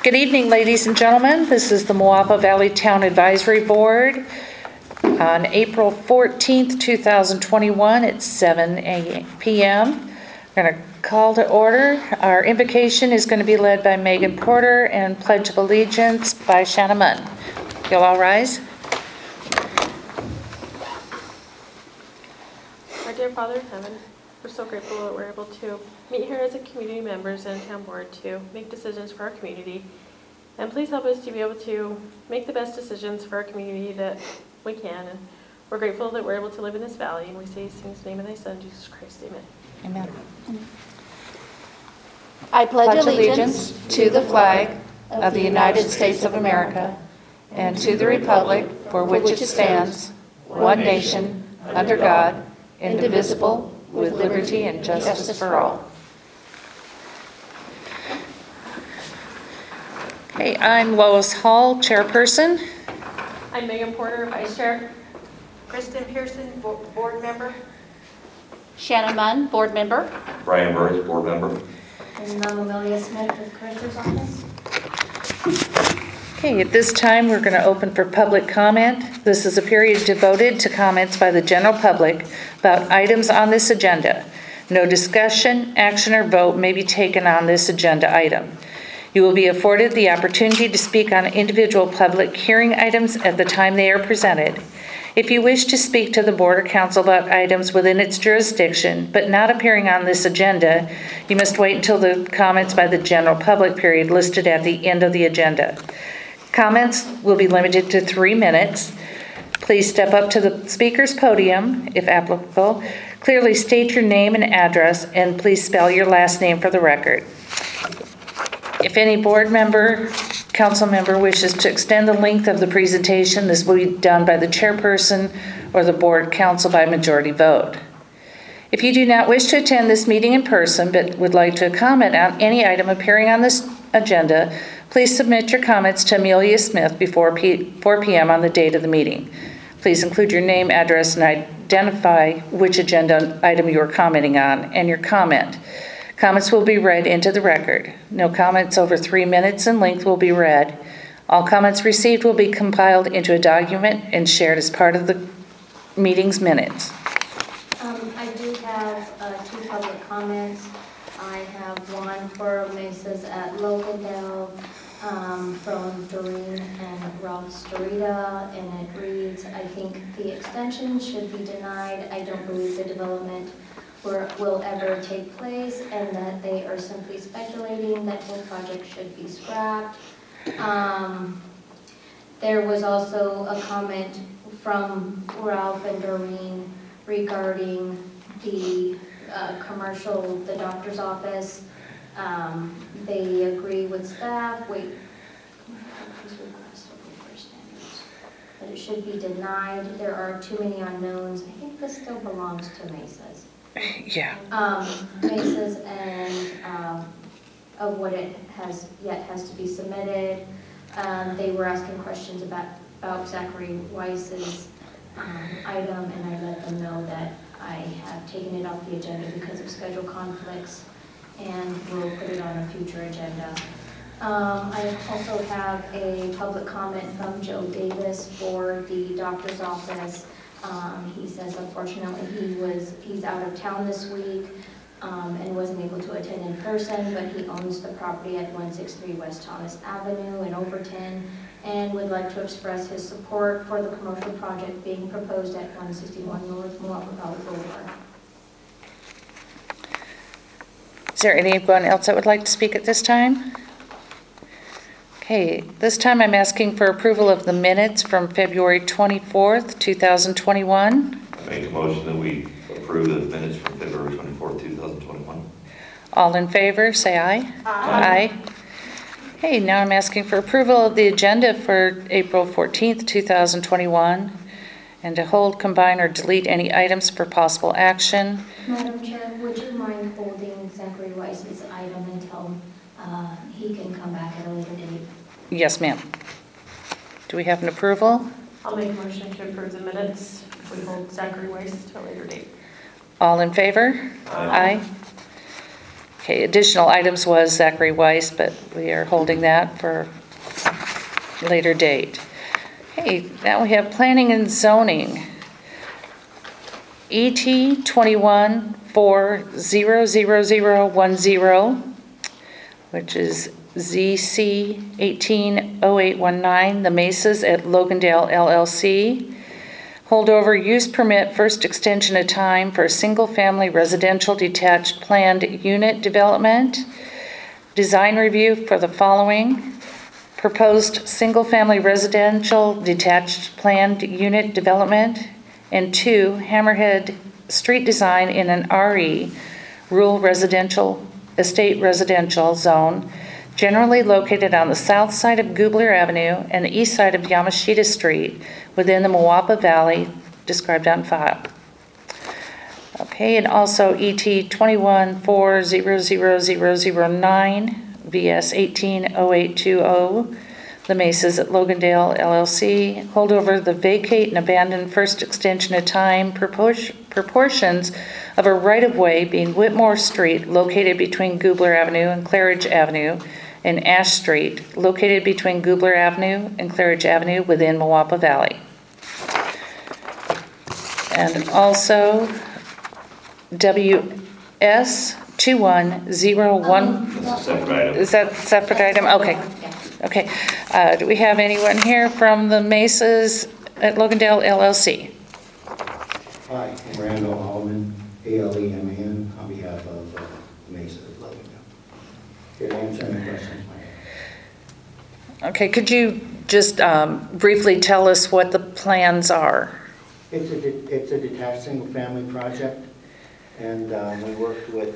Good evening, ladies and gentlemen. This is the Moapa Valley Town Advisory Board on April 14th, 2021 at 7 p.m. We're going to call to order. Our invocation is going to be led by Megan Porter and Pledge of Allegiance by Shanna Munn. You'll all rise. Our dear Father in heaven, we're so grateful that we're able to meet here as a community members and town board to make decisions for our community. And please help us to be able to make the best decisions for our community that we can. And we're grateful that we're able to live in this valley. And we say these things in the name of thy Son, Jesus Christ. Amen. Amen. I pledge allegiance to the flag of the United States of America and to the republic for which it stands, one nation, under God, indivisible, with liberty and justice for all. Okay, I'm Lois Hall, chairperson. I'm Megan Porter, vice chair. Kristen Pearson, board member. Shanna Munn, board member. Brian Burris, board member. And I'm Amelia Smith with Treasurer's Office. Okay, at this time, we're going to open for public comment. This is a period devoted to comments by the general public about items on this agenda. No discussion, action, or vote may be taken on this agenda item. You will be afforded the opportunity to speak on individual public hearing items at the time they are presented. If you wish to speak to the board or council about items within its jurisdiction, but not appearing on this agenda, you must wait until the comments by the general public period listed at the end of the agenda. Comments will be limited to 3 minutes. Please step up to the speaker's podium, if applicable. Clearly state your name and address, and please spell your last name for the record. If any board member, council member wishes to extend the length of the presentation, this will be done by the chairperson or the board council by majority vote. If you do not wish to attend this meeting in person but would like to comment on any item appearing on this agenda, please submit your comments to Amelia Smith before 4 p.m. on the date of the meeting. Please include your name, address, and identify which agenda item you are commenting on and your comment. Comments will be read into the record. No comments over 3 minutes in length will be read. All comments received will be compiled into a document and shared as part of the meeting's minutes. I do have 2 public comments. I have one for Mesas at Localdale from Doreen and Ralph Storita, and it reads, I think the extension should be denied. I don't believe the development will ever take place, and that they are simply speculating that whole project should be scrapped. There was also a comment from Ralph and Doreen regarding the commercial, the doctor's office. They agree with staff, that it should be denied. There are too many unknowns. I think this still belongs to Mesas. Yeah. Mesas and of what it has to be submitted. They were asking questions about Zachary Weiss's item, and I let them know that I have taken it off the agenda because of schedule conflicts, and we'll put it on a future agenda. I also have a public comment from Joe Davis for the doctor's office. He says unfortunately he's out of town this week and wasn't able to attend in person, but he owns the property at 163 West Thomas Avenue in Overton and would like to express his support for the commercial project being proposed at 161 North Moapa Valley Boulevard. Is there anyone else that would like to speak at this time? Okay, this time I'm asking for approval of the minutes from February 24th, 2021. I make a motion that we approve the minutes from February 24th, 2021. All in favor, say aye. Aye. Okay, now I'm asking for approval of the agenda for April 14th, 2021, and to hold, combine, or delete any items for possible action. Madam Chair, would you mind holding Zachary Weiss's item until he can come back at a later date? Yes, ma'am. Do we have an approval? I'll make a motion to approve the minutes. We hold Zachary Weiss to a later date. All in favor? Aye. Okay, additional items was Zachary Weiss, but we are holding that for a later date. Okay, now we have planning and zoning. ET 21-4-00010, which is ZC 180819, The Mesas at Logandale LLC. Holdover use permit, first extension of time for a single-family residential detached planned unit development. Design review for the following: proposed single-family residential detached planned unit development, and 2, Hammerhead street design in an RE, rural residential, estate residential zone, generally located on the south side of Goobler Avenue and the east side of Yamashita Street within the Moapa Valley, described on file. Okay, and also ET 21-4-00009, VS 180820, The Mesas at Logandale LLC. Hold over the vacate and abandon first extension of time proportions of a right-of-way being Whitmore Street, located between Goobler Avenue and Claridge Avenue, and Ash Street, located between Goobler Avenue and Claridge Avenue within Moapa Valley. And also WS 2101. That's a separate item. Is that a separate item? Okay. Okay. Do we have anyone here from the Mesas at Logandale LLC? Hi, I'm Randall Allman, ALEMAN, on behalf of Mesa of Logandale. Here to answer any questions. Okay, could you just briefly tell us what the plans are? It's a detached single-family project, and we worked with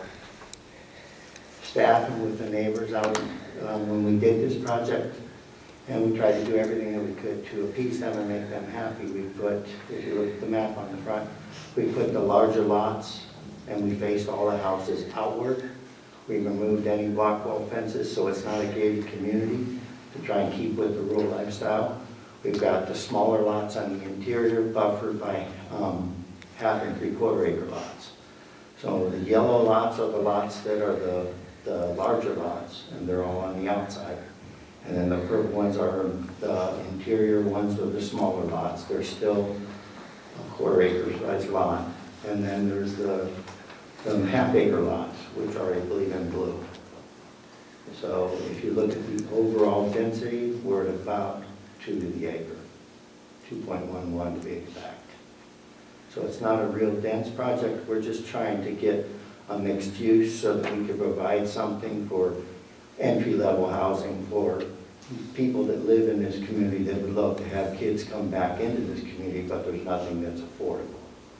staff and with the neighbors out when we did this project, and we tried to do everything that we could to appease them and make them happy. We put, if you look at the map on the front, we put the larger lots, and we faced all the houses outward. We removed any block wall fences, so it's not a gated community, to try and keep with the rural lifestyle. We've got the smaller lots on the interior buffered by 1/2 and 3/4 acre lots. So the yellow lots are the lots that are the larger lots, and they're all on the outside. And then the purple ones are the interior ones of the smaller lots. They're still a 1/4 acre size lot. And then there's the 1/2 acre lots, which are, I believe, in blue. So if you look at the overall density, we're at about 2 to the acre, 2.11 to be exact. So it's not a real dense project. We're just trying to get a mixed use so that we can provide something for entry-level housing for people that live in this community that would love to have kids come back into this community, but there's nothing that's affordable.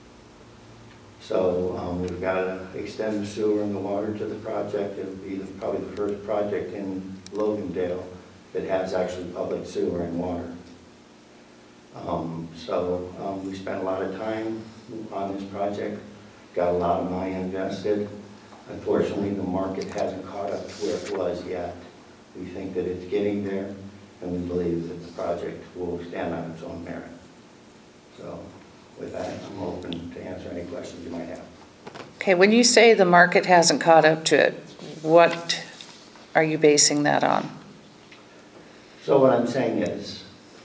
So we've got to extend the sewer and the water to the project. It'll be probably the first project in Logandale that has actually public sewer and water. We spent a lot of time on this project, got a lot of money invested. Unfortunately, the market hasn't caught up to where it was yet. We think that it's getting there, and we believe that the project will stand on its own merit. So with that, I'm open to answer any questions you might have. Okay, when you say the market hasn't caught up to it, what are you basing that on? So what I'm saying is,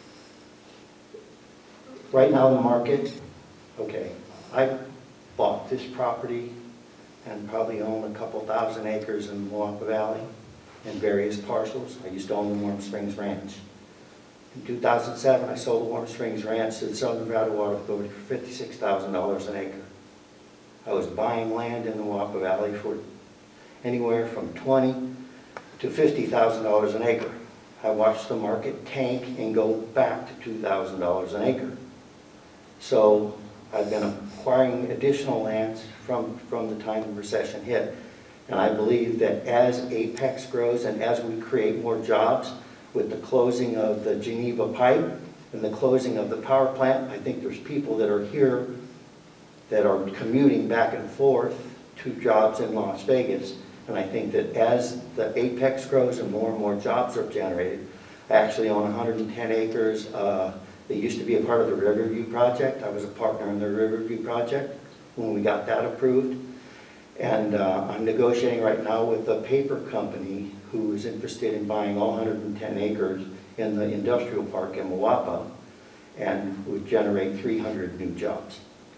right now the market, okay, I bought this property and probably own a couple thousand acres in Moapa Valley in various parcels. I used to own the Warm Springs Ranch. In 2007, I sold the Warm Springs Ranch to the Southern Nevada Water Authority for $56,000 an acre. I was buying land in the Moapa Valley for anywhere from $20,000 to $50,000 an acre. I watched the market tank and go back to $2,000 an acre. So I've been acquiring additional lands from the time the recession hit. And I believe that as Apex grows and as we create more jobs with the closing of the Geneva pipe and the closing of the power plant, I think there's people that are here that are commuting back and forth to jobs in Las Vegas. And I think that as the Apex grows and more jobs are generated, I actually own 110 acres. They used to be a part of the Riverview project. I was a partner in the Riverview project when we got that approved. And I'm negotiating right now with a paper company who is interested in buying all 110 acres in the industrial park in Moapa and would generate 300 new jobs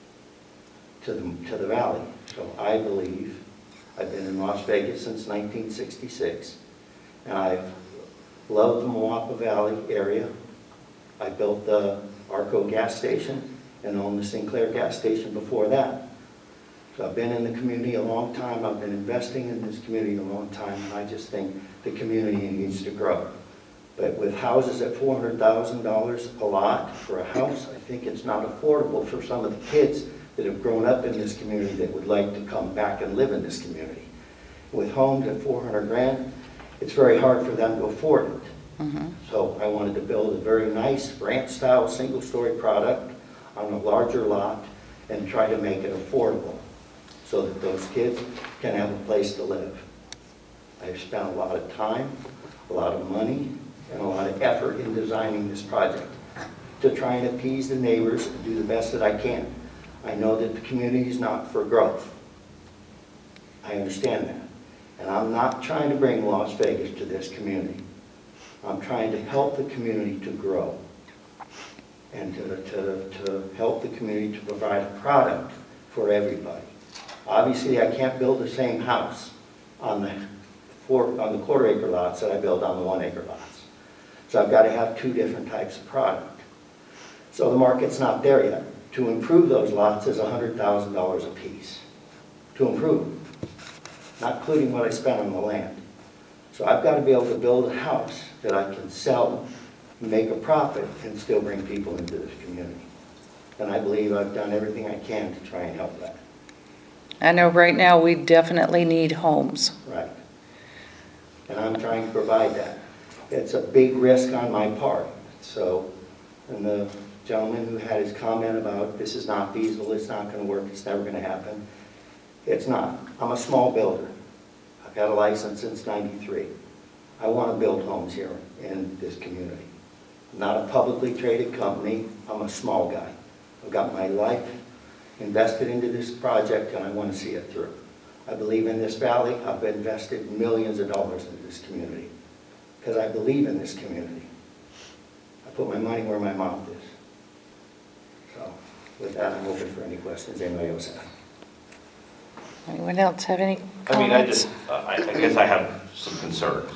to the valley. So I believe, I've been in Las Vegas since 1966, and I've loved the Moapa Valley area. I built the Arco gas station and owned the Sinclair gas station before that. So I've been in the community a long time. I've been investing in this community a long time, and I just think the community needs to grow. But with houses at $400,000 a lot for a house, I think it's not affordable for some of the kids that have grown up in this community that would like to come back and live in this community. With homes at 400 grand, it's very hard for them to afford it. So I wanted to build a very nice ranch-style single-story product on a larger lot and try to make it affordable so that those kids can have a place to live. I've spent a lot of time, a lot of money, and a lot of effort in designing this project to try and appease the neighbors and do the best that I can. I know that the community is not for growth. I understand that. And I'm not trying to bring Las Vegas to this community. I'm trying to help the community to grow and to help the community to provide a product for everybody. Obviously, I can't build the same house on the quarter-acre lots that I build on the 1-acre lots. So I've got to have two different types of product. So the market's not there yet. To improve those lots is $100,000 a piece. To improve them, not including what I spent on the land. So I've got to be able to build a house that I can sell, make a profit, and still bring people into this community. And I believe I've done everything I can to try and help that. I know right now we definitely need homes. Right. And I'm trying to provide that. It's a big risk on my part. So, and the gentleman who had his comment about this is not feasible, it's not going to work, it's never going to happen. It's not. I'm a small builder. I've had a license since '93. I want to build homes here in this community. I'm not a publicly traded company. I'm a small guy. I've got my life invested into this project, and I want to see it through. I believe in this valley. I've invested millions of dollars into this community because I believe in this community. I put my money where my mouth is. So with that, I'm open for any questions anybody else has. Anyone else have any comments? I guess I have some concerns.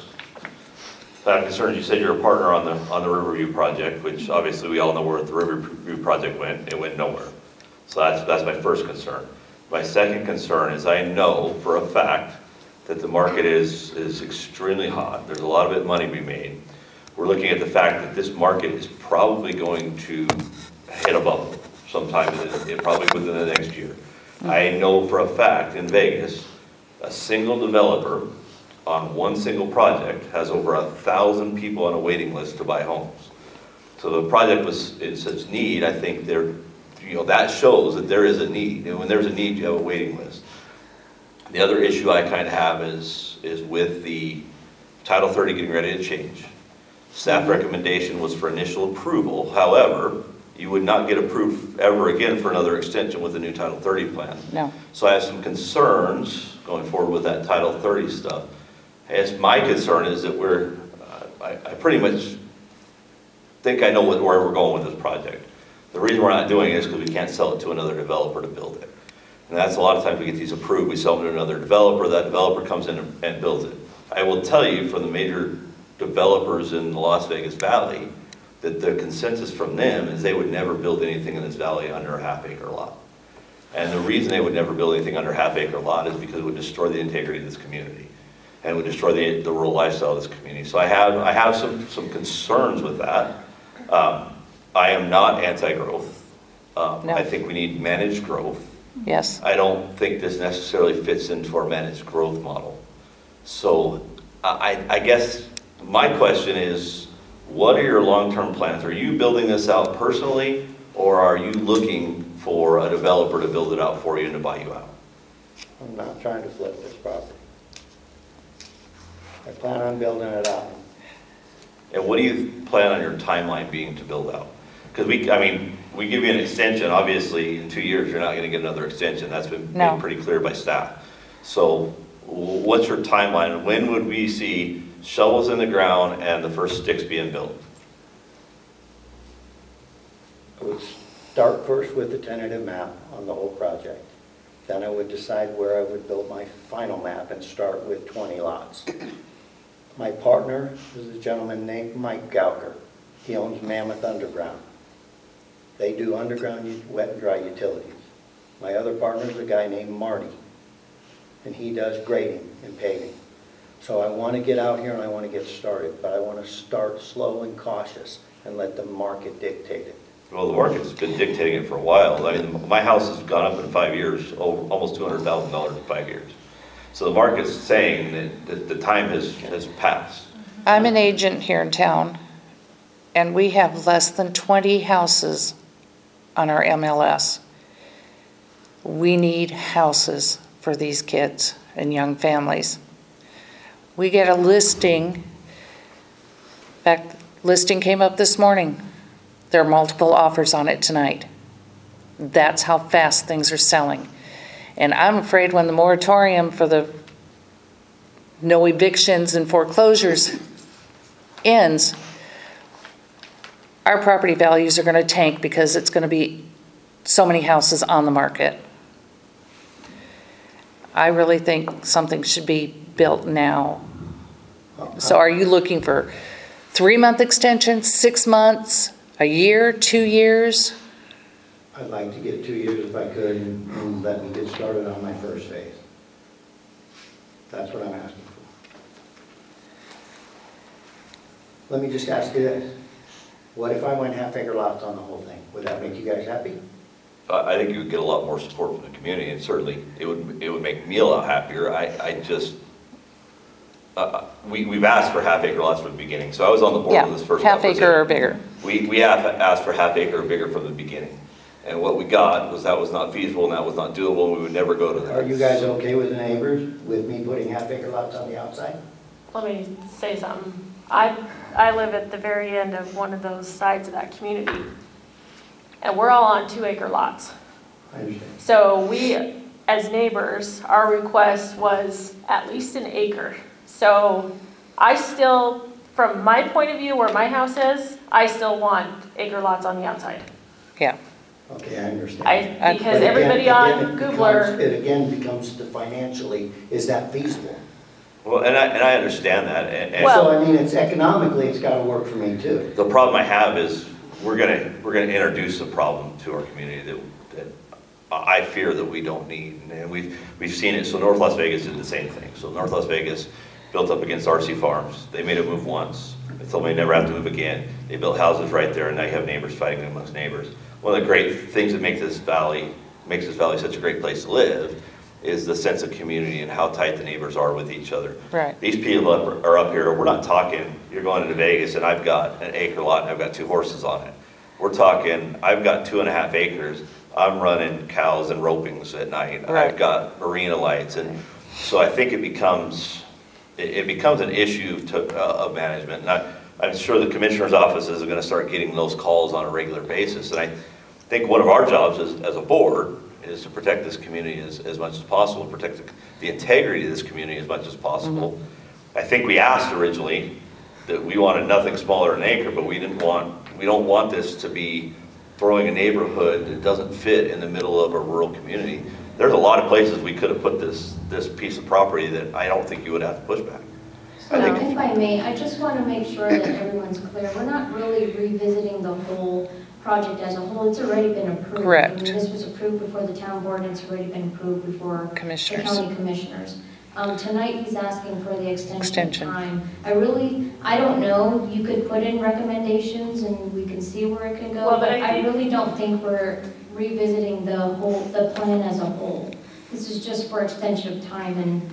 I have concerns. You said you're a partner on the Riverview project, which obviously we all know where the Riverview project went. It went nowhere. So that's my first concern. My second concern is I know for a fact that the market is extremely hot. There's a lot of money to be made. We're looking at the fact that this market is probably going to hit a bubble sometime probably within the next year. I know for a fact in Vegas, a single developer on one single project has over 1,000 people on a waiting list to buy homes. So the project was in such need. I think that shows that there is a need. And when there's a need, you have a waiting list. The other issue I kind of have is with the Title 30 getting ready to change. Staff recommendation was for initial approval. However, you would not get approved ever again for another extension with the new Title 30 plan. No. So I have some concerns going forward with that Title 30 stuff. As my concern is that I pretty much think I know where we're going with this project. The reason we're not doing it is because we can't sell it to another developer to build it. And that's a lot of times we get these approved, we sell them to another developer, that developer comes in and builds it. I will tell you from the major developers in the Las Vegas Valley that the consensus from them is they would never build anything in this valley under a half-acre lot. And the reason they would never build anything under a half-acre lot is because it would destroy the integrity of this community and would destroy the rural lifestyle of this community. So I have some concerns with that. I am not anti-growth. No. I think we need managed growth. Yes. I don't think this necessarily fits into our managed growth model. So I guess my question is, what are your long-term plans? Are you building this out personally, or are you looking for a developer to build it out for you and to buy you out? I'm not trying to flip this property. I plan on building it out. And what do you plan on your timeline being to build out? Because we give you an extension. Obviously, in 2 years, you're not going to get another extension. That's been made pretty clear by staff. So what's your timeline? When would we see shovels in the ground and the first sticks being built? I would start first with the tentative map on the whole project. Then I would decide where I would build my final map and start with 20 lots. My partner is a gentleman named Mike Gauker. He owns Mammoth Underground. They do underground wet and dry utilities. My other partner is a guy named Marty, and he does grading and paving. So I want to get out here and I want to get started, but I want to start slow and cautious and let the market dictate it. Well, the market's been dictating it for a while. I mean, my house has gone up in 5 years, almost $200,000 in 5 years. So the market's saying that the time has passed. I'm an agent here in town, and we have less than 20 houses on our MLS. We need houses for these kids and young families. We get a listing. In fact, listing came up this morning. There are multiple offers on it tonight. That's how fast things are selling. And I'm afraid when the moratorium for the no evictions and foreclosures ends, our property values are going to tank because it's going to be so many houses on the market. I really think something should be built now. So are you looking for 3-month extensions, 6 months, a year, 2 years? I'd like to get 2 years if I could and let me get started on my first phase. That's what I'm asking for. Let me just ask you this. What if I went half-acre lots on the whole thing? Would that make you guys happy? I think you would get a lot more support from the community, and certainly it would make me a lot happier. We've asked for half-acre lots from the beginning, so I was on the board of this first half-acre or bigger. We have asked for half-acre or bigger from the beginning, and what we got was that was not feasible and that was not doable, and we would never go to that. Are you guys okay with the neighbors, with me putting half-acre lots on the outside? Let me say something. I live at the very end of one of those sides of that community, and we're all on 2-acre lots. I understand. So we, as neighbors, our request was at least 1 acre. So I still, from my point of view where my house is, I still want acre lots on the outside. Yeah. Okay, I understand. Because But everybody again, on Goobler, it again becomes the financially, is that feasible? Well, and I understand that, and Well- So I mean, it's economically, it's gotta work for me too. the problem I have is we're gonna introduce a problem to our community that I fear that we don't need, and we've seen it. So North Las Vegas did the same thing. So North Las Vegas built up against RC Farms. They made a move once. They told me they never have to move again. They built houses right there, and now you have neighbors fighting amongst neighbors. One of the great things that makes this valley such a great place to live is the sense of community and how tight the neighbors are with each other. Right. These people are up here, we're not talking, you're going into Vegas and I've got 1 acre lot and I've got 2 horses on it. We're talking, I've got 2.5 acres, I'm running cows and ropings at night. Right. I've got marina lights, and so I think it becomes an issue of management. And I'm sure the commissioner's offices are going to start getting those calls on a regular basis. And I think one of our jobs as a board is to protect this community as much as possible, protect the integrity of this community as much as possible. Mm-hmm. I think we asked originally that we wanted nothing smaller than 1 acre, but we don't want this to be throwing a neighborhood that doesn't fit in the middle of a rural community. There's a lot of places we could have put this piece of property that I don't think you would have to push back. So if I may, I just want to make sure that everyone's clear. We're not really revisiting the whole project as a whole. It's already been approved. Correct. I mean, this was approved before the town board, and it's already been approved before Commissioners. the county commissioners. Tonight, he's asking for the extension Extension. of time. I don't know, you could put in recommendations and we can see where it could go, Well, but but I really don't think we're revisiting the plan as a whole. This is just for extension of time, and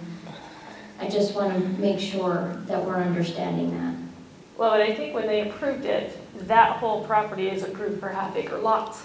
I just want to make sure that we're understanding that. well, but I think when they approved it, that whole property is approved for half-acre lots.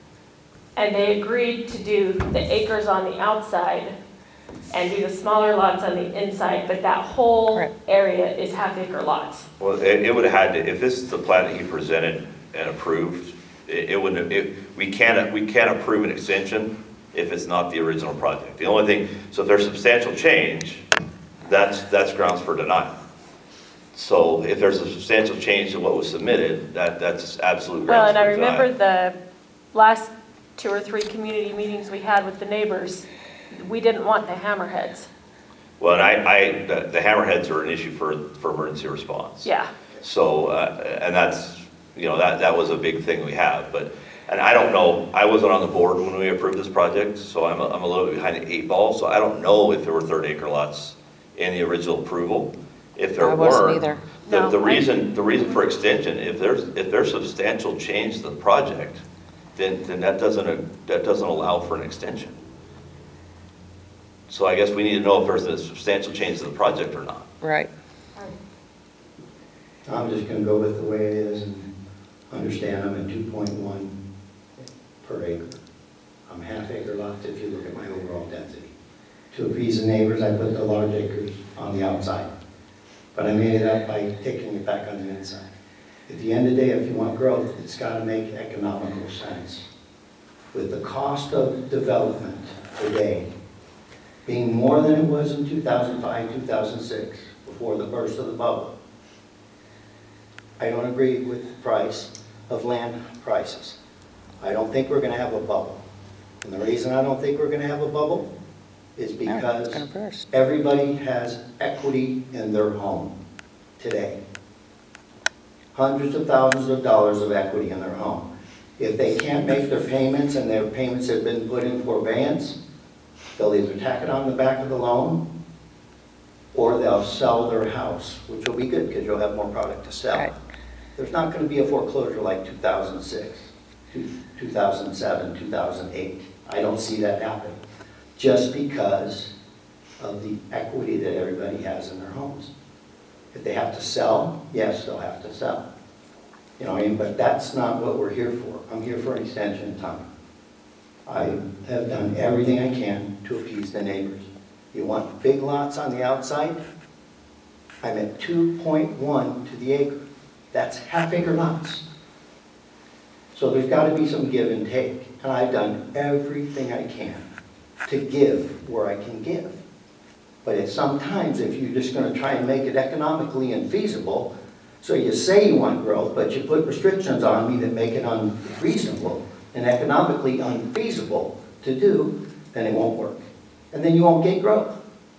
And they agreed to do the acres on the outside and do the smaller lots on the inside, but that whole Correct. area is half-acre lots. Well, it would have had to, if this is the plan that he presented and approved, we can't approve an extension if it's not the original project. The only thing, so if there's substantial change, that's grounds for denial. So if there's a substantial change to what was submitted, that's absolute Well, grounds and I for denial. remember the last 2 or 3 community meetings we had with the neighbors, we didn't want the hammerheads. Well, and the hammerheads are an issue for emergency response. Yeah. So, and that's, that was a big thing we have, but, and I don't know, I wasn't on the board when we approved this project, so I'm a little bit behind the 8 ball, so I don't know if there were 30-acre lots in the original approval. If there I wasn't weren't, either. No, the reason for extension, if there's substantial change to the project, then that doesn't allow for an extension. So I guess we need to know if there's a substantial change to the project or not. Right. I'm just gonna go with the way it is and understand I'm at 2.1 per acre. I'm half-acre lots if you look at my overall density. To appease the neighbors, I put the large acres on the outside. But I made it up by taking it back on the inside. At the end of the day, if you want growth, it's gotta make economical sense. With the cost of development today being more than it was in 2005, 2006, before the burst of the bubble, I don't agree with the price of land prices. I don't think we're going to have a bubble. And the reason I don't think we're going to have a bubble is because it's gonna burst. everybody has equity in their home today. Hundreds of thousands of dollars of equity in their home. If they can't make their payments and their payments have been put in forbearance, they'll either tack it on the back of the loan or they'll sell their house, which will be good because you'll have more product to sell. Right. There's not going to be a foreclosure like 2006, 2007, 2008. I don't see that happening just because of the equity that everybody has in their homes. If they have to sell, yes, they'll have to sell. You know what I mean? But that's not what we're here for. I'm here for an extension of time. I have done everything I can to appease the neighbors. You want big lots on the outside? I'm at 2.1 to the acre. That's half-acre lots. So there's got to be some give and take. And I've done everything I can to give where I can give. But sometimes if you're just going to try and make it economically infeasible, so you say you want growth, but you put restrictions on me that make it unreasonable and economically unfeasible to do, then it won't work. And then you won't get growth.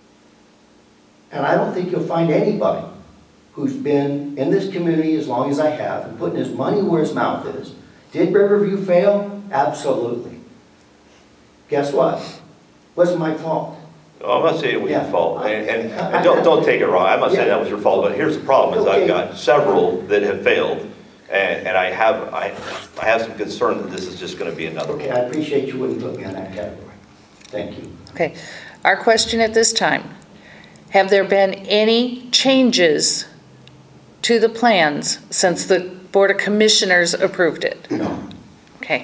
And I don't think you'll find anybody who's been in this community as long as I have and putting his money where his mouth is. Did Riverview fail? Absolutely. Guess what? Wasn't my fault. No, I'm not saying it was your Yeah. fault, and don't take it wrong, I'm not saying that was your fault, but here's the problem, is I've got several that have failed, and I have some concern that this is just gonna be another Okay, one. I appreciate you wouldn't put me in that category. Thank you. Okay. Our question at this time, have there been any changes to the plans since the Board of Commissioners approved it? No, Okay.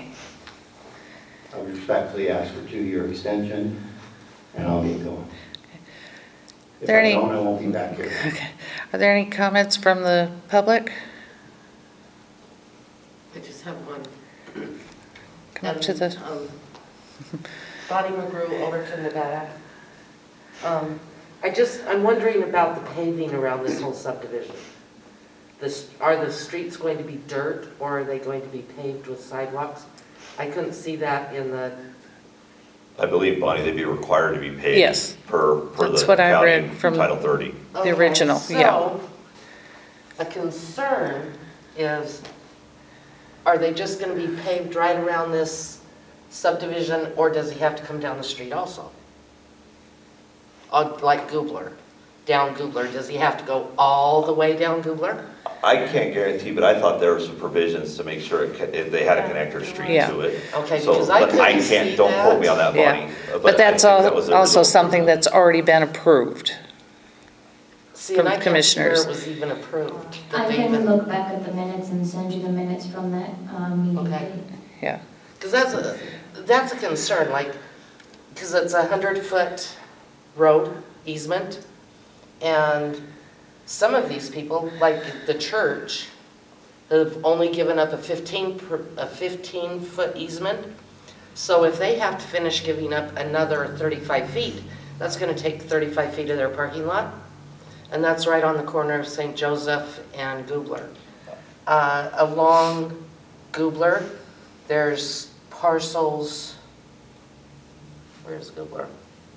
I respectfully ask for a 2-year extension, and I'll get going. If There I any- don't, I won't be back here. Okay. Are there any comments from the public? I just have one. Come up to the, Bonnie McGrew, Overton, Nevada. I'm wondering about the paving around this whole subdivision. Are the streets going to be dirt, or are they going to be paved with sidewalks? I couldn't see that in the, I believe, Bonnie, they'd be required to be paid. Yes. Per That's the what I county read from Title 30. the original, yeah. So, a concern is, are they just going to be paved right around this subdivision, or does he have to come down the street also? Like Goobler, down Goobler, does he have to go all the way down Goobler? I can't guarantee, but I thought there were some provisions to make sure if they had a connector street Yeah. to it. Okay, So, because I but couldn't see don't quote me on that, Yeah. Bonnie. But that's I think that was the also original something approval. that's already been approved. See, and From I can't see where commissioners. it was even approved. I that they can even- look back at the minutes and send you the minutes from that meeting Okay. date. Yeah. Because that's a concern, like, because it's a 100-foot road easement, and some of these people, like the church, have only given up a 15-foot easement So if they have to finish giving up another 35 feet, that's going to take 35 feet of their parking lot. And that's right on the corner of St. Joseph and Goobler. Along Goobler, there's parcels. Where's Goobler?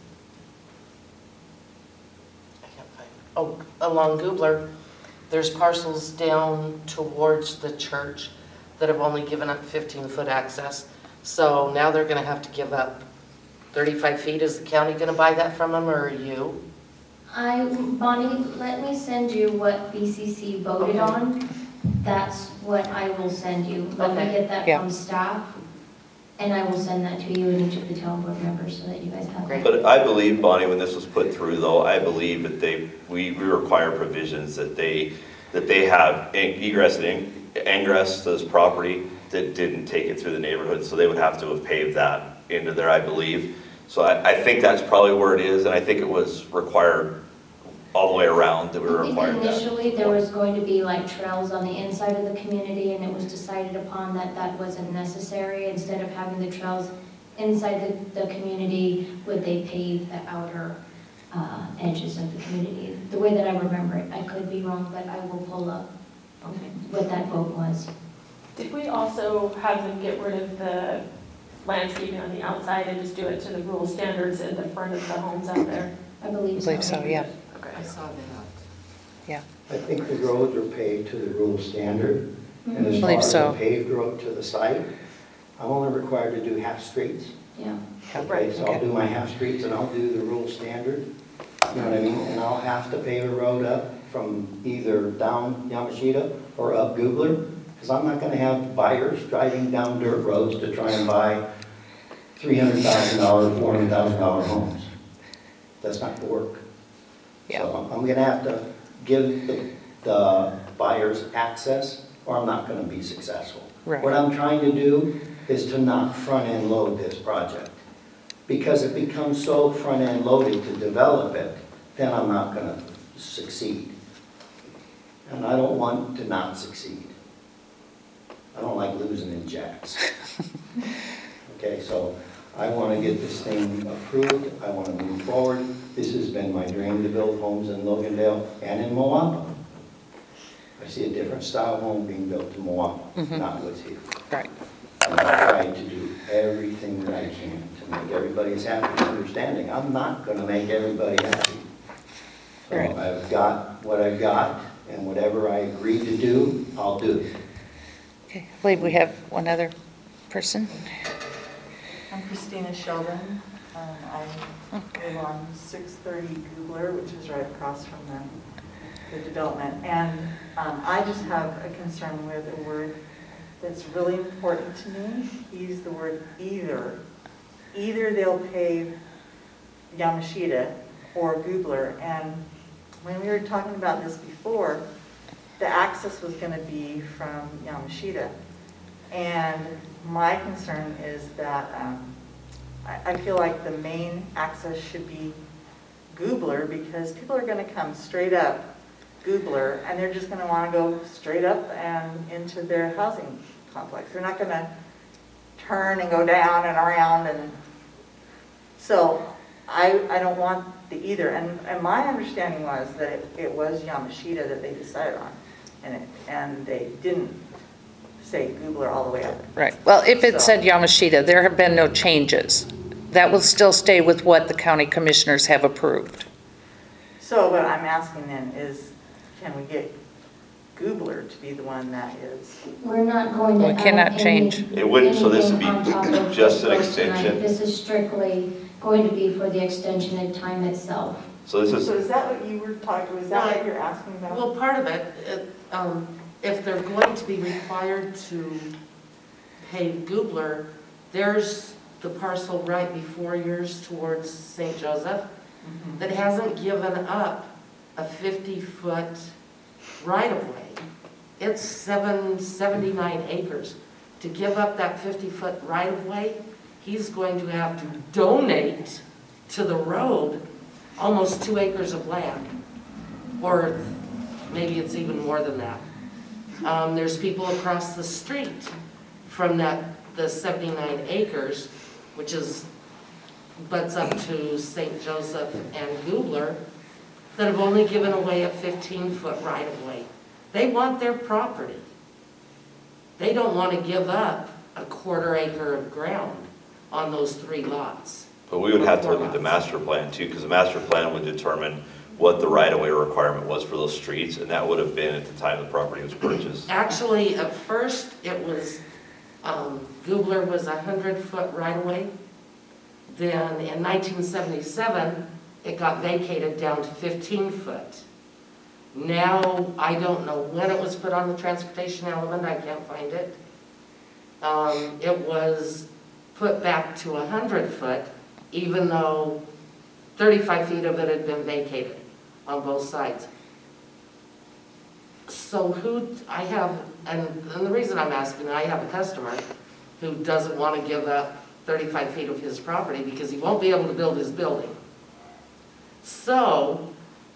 I can't find it. Oh, along Goobler, there's parcels down towards the church that have only given up 15-foot access. So now they're going to have to give up 35 feet. Is the county going to buy that from them, or are you? Bonnie, let me send you what BCC voted Okay. on. That's what I will send you. Let me Okay. get that Yeah. from staff, and I will send that to you and each of the town board members so that you guys have Great. it. But I believe, Bonnie, when this was put through though, I believe that we require provisions that they have egress and ingress to this property that didn't take it through the neighborhood, so they would have to have paved that into there, I believe. So I think that's probably where it is, and I think it was required all the way around that we were I think required that. initially there was going to be like trails on the inside of the community, and it was decided upon that that wasn't necessary. Instead of having the trails inside the community, would they pave the outer edges of the community? The way that I remember it, I could be wrong, but I will pull up what that vote was. Did we also have them get rid of the landscaping on the outside and just do it to the rule standards in the front of the homes out there? I believe so. Believe so, yeah. Okay. I saw that. I think the roads are paved to the rule standard. And as far Believe as so. the paved road to the site, I'm only required to do half streets. Yeah. Okay, so I'll do my half streets and I'll do the rule standard, you know what I mean? And I'll have to pave a road up from either down Yamashita or up Goobler, because I'm not gonna have buyers driving down dirt roads to try and buy $300,000, $400,000 homes. That's not gonna work. Yeah. So I'm gonna have to give the buyers access, or I'm not gonna be successful. Right. What I'm trying to do is to not front-end load this project. Because it becomes so front-end loaded to develop it, then I'm not gonna succeed. And I don't want to not succeed. I don't like losing in jacks. Okay, so I wanna get this thing approved, I wanna move forward. This has been my dream to build homes in Logandale and in Moapa. I see a different style home being built in Moapa, not what's here. Right. And I try to do everything that I can to make everybody as happy and understanding. I'm not gonna make everybody happy. So Right. I've got what I've got, and whatever I agree to do, I'll do. Okay, I believe we have one other person. I'm Christina Sheldon. I live on 630 Googler, which is right across from the development. And I just have a concern with a word that's really important to me. Use the word either. Either they'll pave Yamashita or Googler. And when we were talking about this before, the access was going to be from Yamashita. And my concern is that I feel like the main access should be Goobler, because people are going to come straight up Goobler and they're just going to want to go straight up and into their housing complex. They're not going to turn and go down and around. And so I don't want the either. And my understanding was that it was Yamashita that they decided on, and they didn't say Goobler all the way up. Right. Well, if it said Yamashita, there have been no changes. That will still stay with what the county commissioners have approved. So what I'm asking then is, can we get Goobler to be the one that is? We're not going to We add cannot change. It wouldn't, so this would be anything on top of just an what's tonight. extension. This is strictly going to be for the extension of time itself. So this So is, is that what you were talking, was that what you're asking about? Well, part of it, if they're going to be required to pave Goobler, there's the parcel right before yours towards St. Joseph that hasn't given up a 50-foot right-of-way. It's 79 acres. To give up that 50-foot right-of-way, he's going to have to donate to the road almost 2 acres of land, or maybe it's even more than that. There's people across the street from the 79 acres which is, butts up to St. Joseph and Goobler, that have only given away a 15-foot right-of-way. They want their property. They don't want to give up a 1/4 acre of ground on those 3 lots. But we would have to look at the master plan too, because the master plan would determine what the right-of-way requirement was for those streets, and that would have been at the time the property was purchased. Actually, at first, it was, Goobler was a 100-foot right-of-way. Then in 1977, it got vacated down to 15-foot. Now, I don't know when it was put on the transportation element, I can't find it. It was put back to 100-foot, even though 35 feet of it had been vacated on both sides. So I have, and the reason I'm asking, I have a customer who doesn't want to give up 35 feet of his property because he won't be able to build his building. So,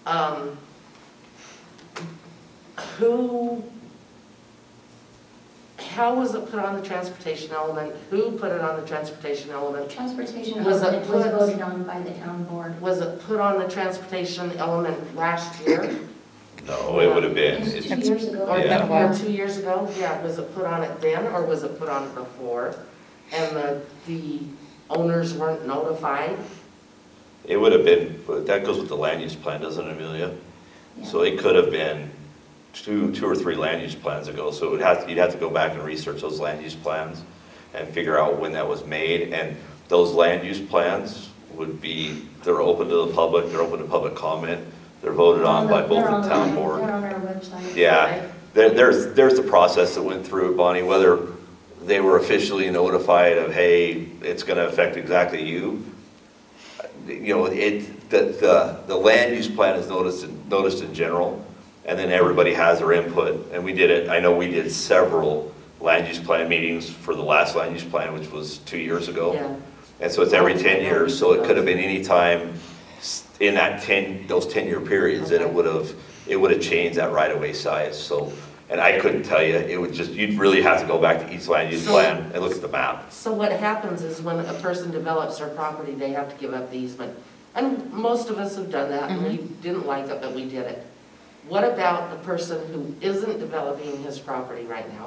how was it put on the transportation element? Who put it on the transportation element? Transportation Was it element was put- voted on by the town board. Was it put on the transportation element last year? No, it would have been, It was it's 2 years ago. Or Yeah. or 2 years ago? Yeah, was it put on it then, or was it put on it before? And the owners weren't notified? It would have been, but that goes with the land use plan, doesn't it, Amelia? Yeah. So it could have been two or three land use plans ago, so you'd have to go back and research those land use plans and figure out when that was made, and those land use plans would be, they're open to the public, they're open to public comment, they're voted on by both the town board. They're on our website. Yeah, there's the process that went through it, Bonnie, whether they were officially notified of, hey, it's gonna affect exactly you. You know, the land use plan is noticed in general, and then everybody has their input, and we did it, I know we did several land use plan meetings for the last land use plan, which was 2 years ago. Yeah. And so it's every 10 years, so it could have been any time in those 10-year periods that it would have changed that right-of-way size, so. And I couldn't tell you, you'd really have to go back to each land use plan and look at the map. So what happens is when a person develops their property, they have to give up the easement. And most of us have done that, and we didn't like it, but we did it. What about the person who isn't developing his property right now?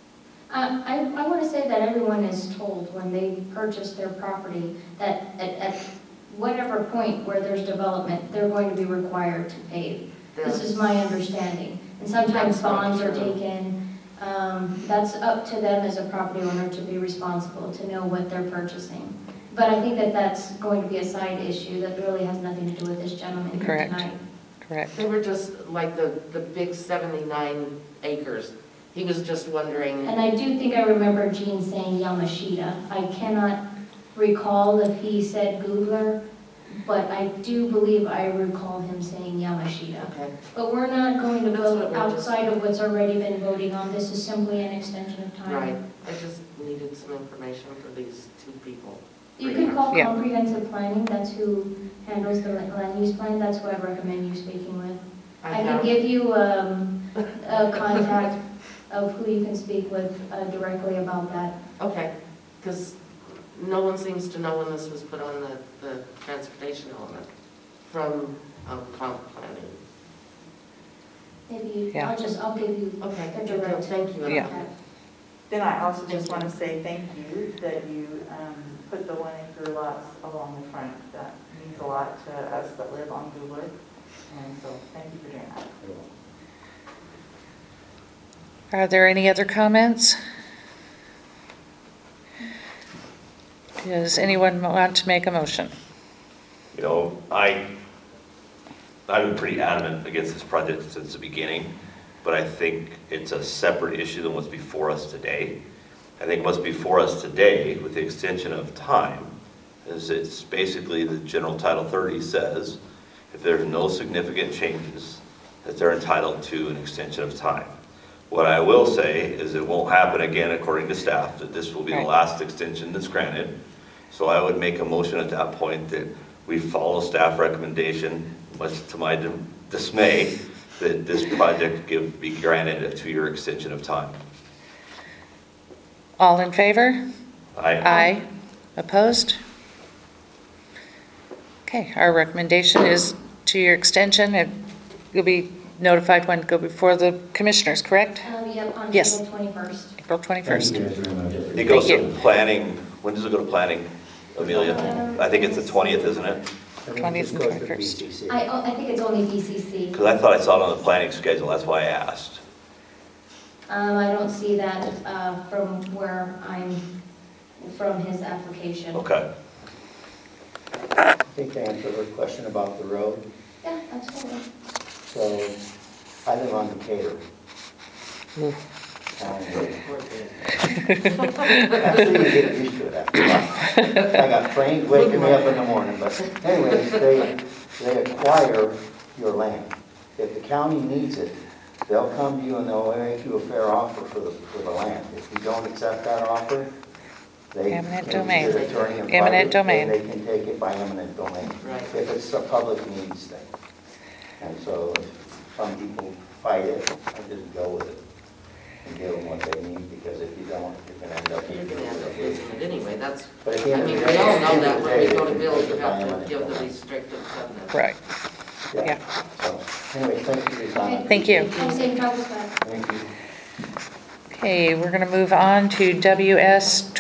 I want to say that everyone is told when they purchase their property that at whatever point where there's development, they're going to be required to pave. This is my understanding. And sometimes That's not bonds are true. taken. That's up to them as a property owner to be responsible, to know what they're purchasing. But I think that that's going to be a side issue that really has nothing to do with this gentleman here Correct. tonight. Correct. They were just like the big 79 acres. He was just wondering, And I do think I remember Gene saying Yamashita. I cannot recall if he said Googler, but I do believe I recall him saying Yamashita. okay, But we're not going to That's vote what we're just- outside of what's already been voting on. This is simply an extension of time. right. I just needed some information for these 2 people. You can call Yeah. comprehensive planning, that's who handles the land use plan, that's who I recommend you speaking with. I can have- give you a contact of who you can speak with directly about that. Okay, because no one seems to know when this was put on the transportation element from comp planning. Maybe, Yeah. I'll give you Okay, the good deal. direct Thank you. Yeah. contact. Then I also just want to say thank you that you put the 1 acre lots along the front. That means a lot to us that live on Goobler, and so thank you for doing that. Are there any other comments? Does anyone want to make a motion? You know, I've been pretty adamant against this project since the beginning, but I think it's a separate issue than what's before us today. I think what's before us today, with the extension of time, is it's basically the General Title 30 says, if there's no significant changes, that they're entitled to an extension of time. What I will say is it won't happen again, according to staff, that this will be the Right. last extension that's granted. So I would make a motion at that point that we follow staff recommendation, much to my dismay, that this project be granted a 2-year extension of time. All in favor? I Aye. Opposed? Okay, our recommendation is to your extension, and you'll be notified when to go before the commissioners, correct? Yep, on Yes. April 21st. April Thank 21st. you guys very much. It goes Thank to you. planning, when does it go to planning, Amelia? I think it's the 20th, isn't it? I think 20th this and goes to 21st. BCC. I think it's only BCC. Because I thought I saw it on the planning schedule, that's why I asked. I don't see that from from his application. Okay. I think to answer her question about the road, Yeah, absolutely. so I live on Decatur. Ooh. Actually, you get used to it after a while. I got trains waking me up in the morning, but anyways, they acquire your land. If the county needs it, they'll come to you and they'll make you a fair offer for the land. If you don't accept that offer, they. Eminent domain. your attorney and Eminent private, domain. They can take it by eminent domain. Right. If it's a public needs thing. And so some people fight it, I just go with it and give them what they need, because if you don't, you're gonna end up. You're gonna end up losing it anyway, that's, But at I the end of mean, the we day- all know that when we go to they build, can you take it by have to eminent give the domain. restrictive covenant. Right. Yeah. So, anyway, thank you for your time. Thank you. Have safe travels back. Thank you. Okay, we're going to move on to WS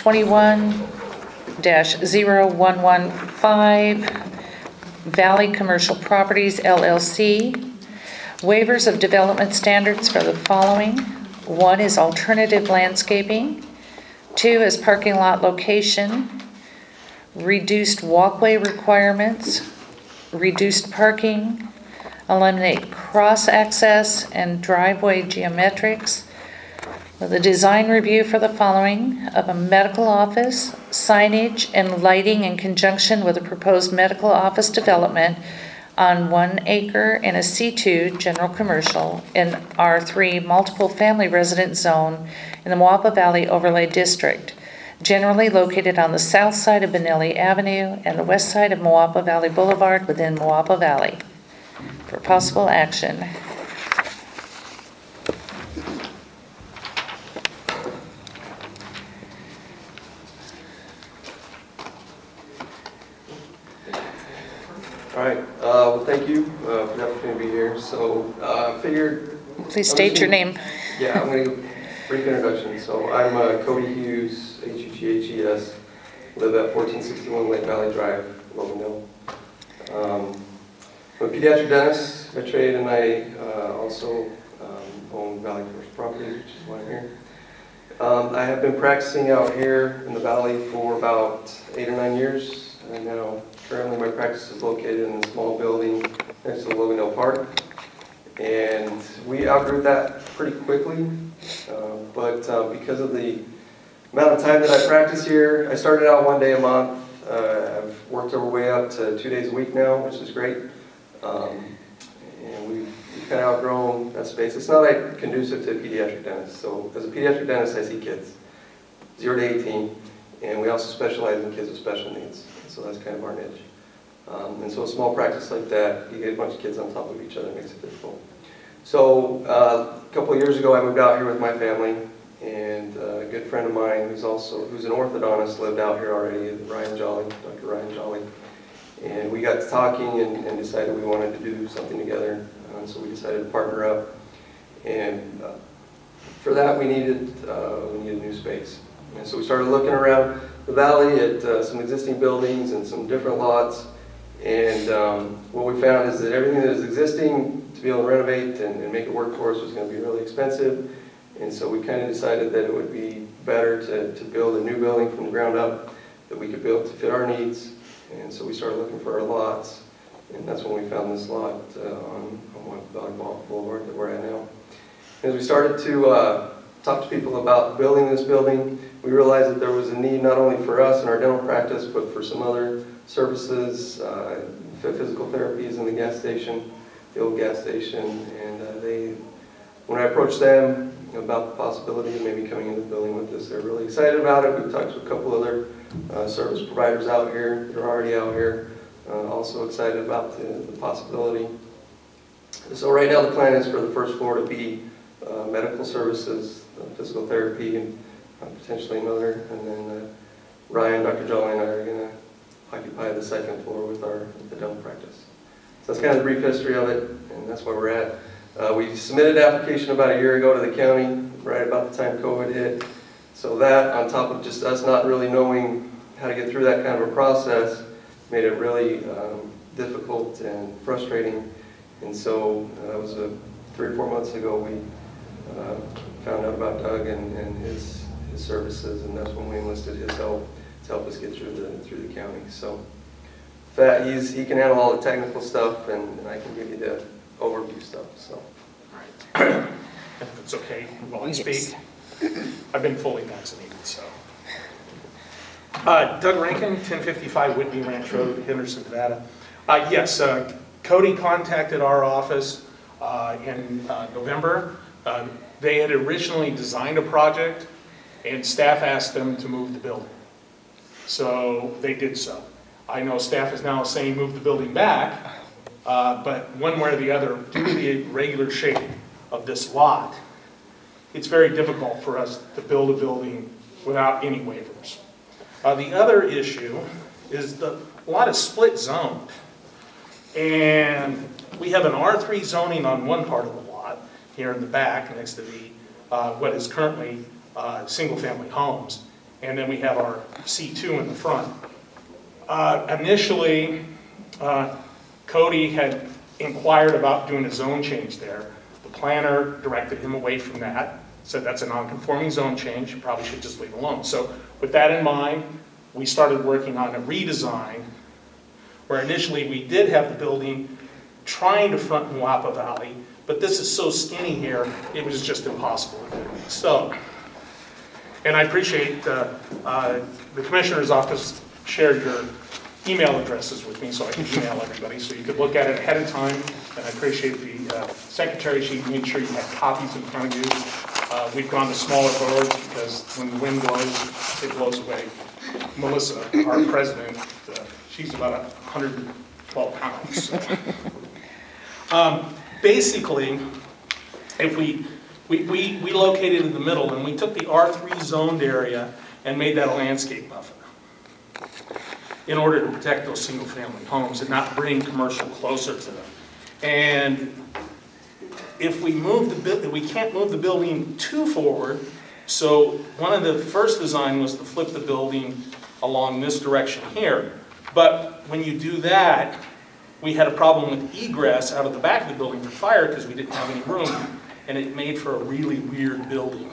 21-0115, Valley Commercial Properties LLC. Waivers of development standards for the following. 1 is alternative landscaping. 2 is parking lot location. Reduced walkway requirements. Reduced parking. Eliminate cross-access and driveway geometrics. The design review for the following of a medical office, signage and lighting in conjunction with a proposed medical office development on 1 acre in a C2 general commercial in R3 multiple family residence zone in the Moapa Valley Overlay District, generally located on the south side of Benelli Avenue and the west side of Moapa Valley Boulevard within Moapa Valley. For possible action. All right, well, thank you for the opportunity to be here. So, figured... Please state your name. Yeah, I'm going to give a brief introduction. So, I'm Cody Hughes, H-U-G-H-E-S, live at 1461 Lake Valley Drive, Logan Hill. I'm a pediatric dentist by trade, and I also own Valley Commercial Properties, which is why I'm here. I have been practicing out here in the Valley for about 8 or 9 years, and now currently my practice is located in a small building next to Logan Hill Park. And we outgrew that pretty quickly, but because of the amount of time that I practice here, I started out 1 day a month. I've worked our way up to 2 days a week now, which is great. And we've kind of outgrown that space. It's not like conducive to a pediatric dentist. So as a pediatric dentist, I see kids 0 to 18, and we also specialize in kids with special needs. So that's kind of our niche. And so a small practice like that, you get a bunch of kids on top of each other, it makes it difficult. So a couple of years ago, I moved out here with my family, and a good friend of mine who's an orthodontist lived out here already, Ryan Jolly, Dr. Ryan Jolly. And we got to talking and decided we wanted to do something together. So we decided to partner up. And for that, we needed new space. And so we started looking around the valley at some existing buildings and some different lots. And what we found is that everything that is existing to be able to renovate and make it work for us was going to be really expensive. And so we kind of decided that it would be better to build a new building from the ground up that we could build to fit our needs. And so we started looking for our lots. And that's when we found this lot on Valley Boulevard that we're at now. As we started to talk to people about building this building, we realized that there was a need not only for us and our dental practice, but for some other services. Physical therapy is in the gas station, the old gas station, and when I approached them about the possibility of maybe coming into the building with us, they're really excited about it. We've talked to a couple other service providers out here that are already out here, also excited about the possibility. So right now the plan is for the first floor to be medical services, physical therapy, and potentially another, and then Ryan, Dr. Jolly, and I are going to occupy the second floor with the dome practice. So that's kind of the brief history of it, and that's where we're at. We submitted an application about a year ago to the county, right about the time COVID hit. So that, on top of just us not really knowing how to get through that kind of a process, made it really difficult and frustrating. And so that was 3 or 4 months ago we found out about Doug and his services, and that's when we enlisted his help to help us get through the county. So that he can handle all the technical stuff, and I can give you the overview stuff. So. If it's okay, while I speak. I've been fully vaccinated, so. Doug Rankin, 1055 Whitney Ranch Road, Henderson, Nevada. Yes, Cody contacted our office in November. They had originally designed a project, and staff asked them to move the building. So they did so. I know staff is now saying move the building back, but one way or the other, due to the irregular shape of this lot, it's very difficult for us to build a building without any waivers. The other issue is the lot is split zoned. And we have an R3 zoning on one part of the lot, here in the back, next to the what is currently single-family homes. And then we have our C2 in the front. Initially, Cody had inquired about doing a zone change there. The planner directed him away from that, said that's a non-conforming zone change, you probably should just leave it alone. So with that in mind, we started working on a redesign where initially we did have the building trying to front Moapa Valley, but this is so skinny here, it was just impossible to do. So, and I appreciate the Commissioner's Office shared your email addresses with me so I could email everybody so you could look at it ahead of time. And I appreciate the Secretary, she made sure you had copies in front of you. We've gone to smaller boards because when the wind blows, it blows away. Melissa, our president, she's about 112 pounds. Basically, if we located in the middle and we took the R3 zoned area and made that a landscape buffer in order to protect those single family homes and not bring commercial closer to them. And if we move we can't move the building too forward, so one of the first design was to flip the building along this direction here. But when you do that, we had a problem with egress out of the back of the building for fire because we didn't have any room, and it made for a really weird building.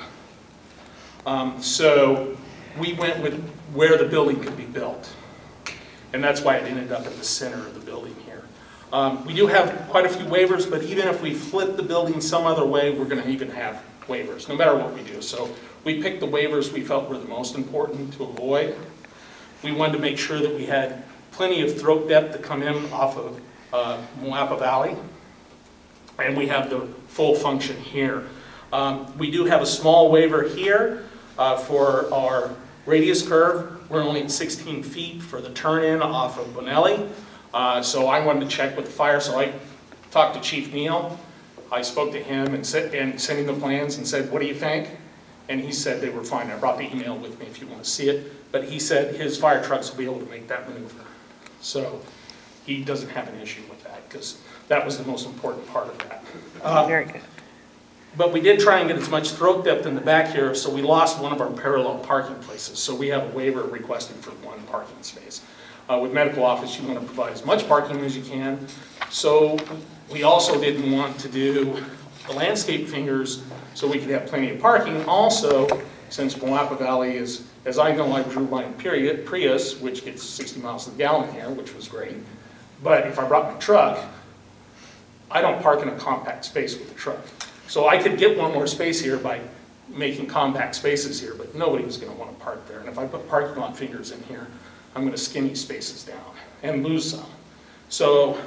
So we went with where the building could be built, and that's why it ended up in the center of the building here. We do have quite a few waivers, but even if we flip the building some other way, we're going to even have waivers, no matter what we do. So we picked the waivers we felt were the most important to avoid. We wanted to make sure that we had plenty of throat depth to come in off of Moapa Valley, and we have the full function here. We do have a small waiver here for our radius curve. We're only at 16 feet for the turn-in off of Bonelli. So I wanted to check with the fire, so I talked to Chief Neal. I spoke to him and sent him the plans and said, what do you think? And he said they were fine. I brought the email with me if you want to see it. But he said his fire trucks will be able to make that maneuver. So he doesn't have an issue with that because that was the most important part of that. Very good. But we did try and get as much throat depth in the back here, so we lost one of our parallel parking places. So we have a waiver requesting for one parking space. With medical office, you want to provide as much parking as you can. So we also didn't want to do the landscape fingers so we could have plenty of parking. Also, since Moapa Valley is, as I know, I drew my Prius, which gets 60 miles to the gallon here, which was great. But if I brought my truck, I don't park in a compact space with the truck. So I could get one more space here by making compact spaces here, but nobody was going to want to park there. And if I put parking lot fingers in here, I'm going to skinny spaces down and lose some. So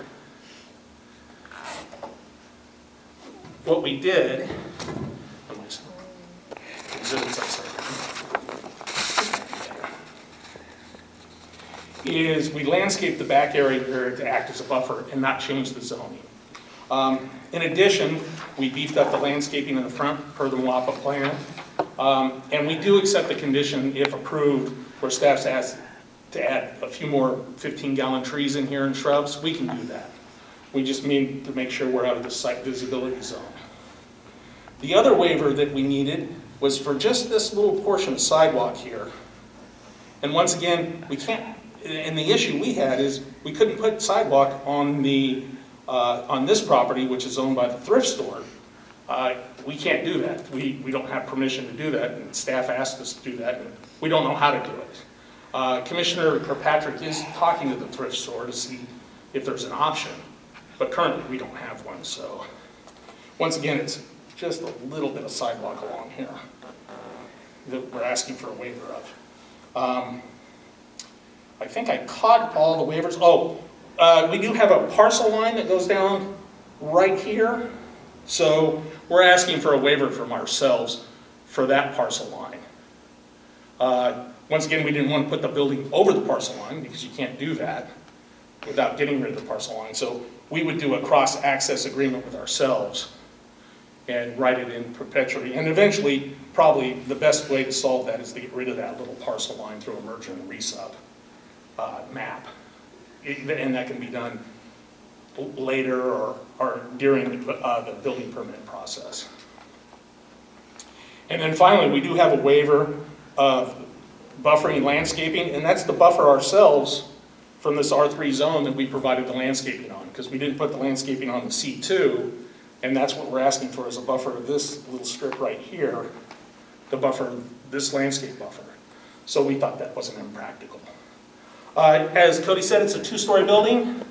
what we did, is we landscaped the back area here to act as a buffer and not change the zoning. In addition, we beefed up the landscaping in the front per the Moapa plan. And we do accept the condition, if approved, where staff's asked to add a few more 15-gallon trees in here and shrubs. We can do that. We just need to make sure we're out of the site visibility zone. The other waiver that we needed was for just this little portion of sidewalk here. And once again, we can't, and the issue we had is we couldn't put sidewalk on this property, which is owned by the thrift store. We can't do that. We don't have permission to do that, and staff asked us to do that, and we don't know how to do it. Commissioner Kirkpatrick is talking to the thrift store to see if there's an option, but currently we don't have one. So once again, it's just a little bit of sidewalk along here that we're asking for a waiver of. I think I caught all the waivers. Oh, we do have a parcel line that goes down right here. So we're asking for a waiver from ourselves for that parcel line. Once again, we didn't want to put the building over the parcel line because you can't do that without getting rid of the parcel line. So we would do a cross-access agreement with ourselves and write it in perpetuity. And eventually, probably the best way to solve that is to get rid of that little parcel line through a merger and resub map. And that can be done later or during the building permit process. And then finally, we do have a waiver of buffering landscaping, and that's to buffer ourselves from this R3 zone that we provided the landscaping on, because we didn't put the landscaping on the C2, and that's what we're asking for, is a buffer of this little strip right here to buffer this landscape buffer. So we thought that wasn't impractical. As Cody said, it's a 2-story building.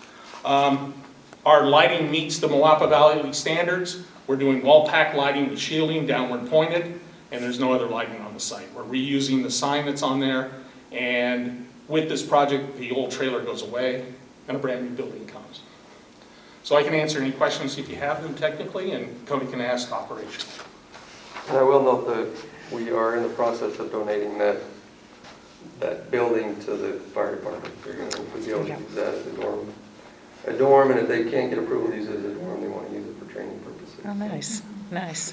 Our lighting meets the Moapa Valley standards. We're doing wall-pack lighting with shielding, downward pointed, and there's no other lighting on the site. We're reusing the sign that's on there, and with this project, the old trailer goes away, and a brand new building comes. So I can answer any questions if you have them technically, and Cody can ask operations. And I will note that we are in the process of donating that building to the fire department. They're going to be able to use that as a dorm, and if they can't get approval to use it as a dorm, they want to use it for training purposes. Oh, nice, nice.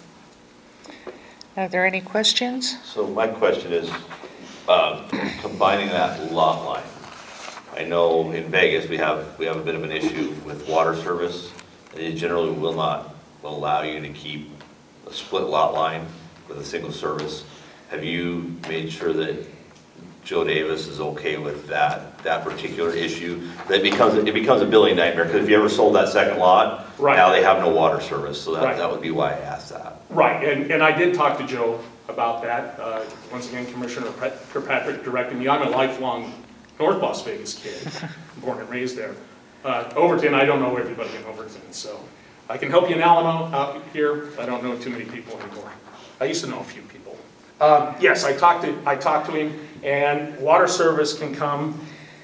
Are there any questions? So my question is, combining that lot line. I know in Vegas we have a bit of an issue with water service. They generally will not allow you to keep a split lot line with a single service. Have you made sure that Joe Davis is okay with that particular issue? That it becomes a billing nightmare, because if you ever sold that second lot, right, now they have no water service. So right, that would be why I asked that. Right, and I did talk to Joe about that. Once again, Commissioner Kirkpatrick directed me. I'm a lifelong North Las Vegas kid, born and raised there. Overton, I don't know everybody in Overton, so I can help you in Alamo out here. I don't know too many people anymore. I used to know a few people. Yes, I talked to him, and water service can come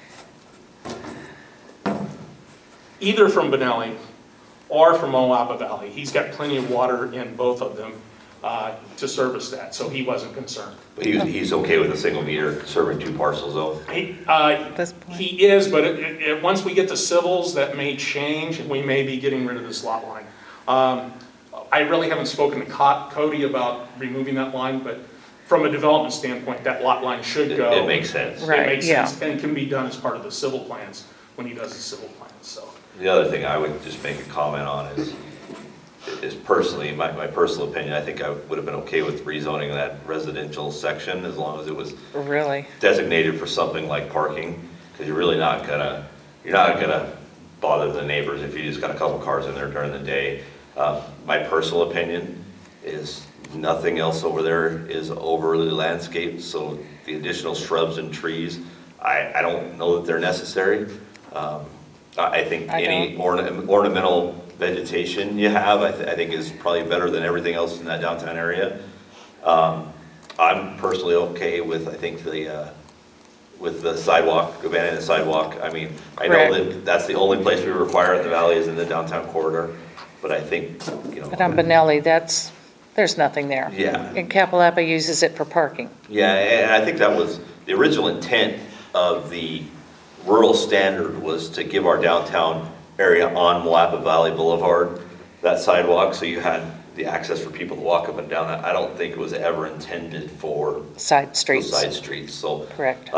either from Benelli or from Moapa Valley. He's got plenty of water in both of them to service that, so he wasn't concerned. But he's okay with a single meter serving 2 parcels though? He is, but once we get to civils, that may change, and we may be getting rid of this lot line. I really haven't spoken to Cody about removing that line, but from a development standpoint, that lot line should go. It makes sense. Right, it makes sense, and can be done as part of the civil plans when he does the civil plans. So the other thing I would just make a comment on is personally, my personal opinion, I think I would have been okay with rezoning that residential section as long as it was Really? designated for something like parking, because you're really not gonna bother the neighbors if you just got a couple cars in there during the day. My personal opinion is nothing else over there is overly landscaped, so the additional shrubs and trees, I don't know that they're necessary. I think any ornamental vegetation you have, I think is probably better than everything else in that downtown area. I'm personally okay with, I think, with the sidewalk, abandoning the sidewalk. I mean, I know that that's the only place we require in the valley is in the downtown corridor, but I think, But on Benelli, there's nothing there. Yeah. And Kapalapa uses it for parking. Yeah, and I think that was the original intent of the rural standard, was to give our downtown area on Moapa Valley Boulevard that sidewalk, so you had the access for people to walk up and down, I don't think it was ever intended for Side those streets. side streets, so. Correct.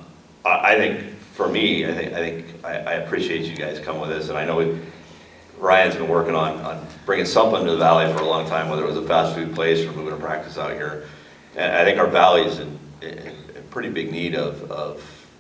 I think, for me, I appreciate you guys coming with this, and I know Ryan's been working on bringing something to the valley for a long time, whether it was a fast food place or moving a practice out here. And I think our valley is in pretty big need of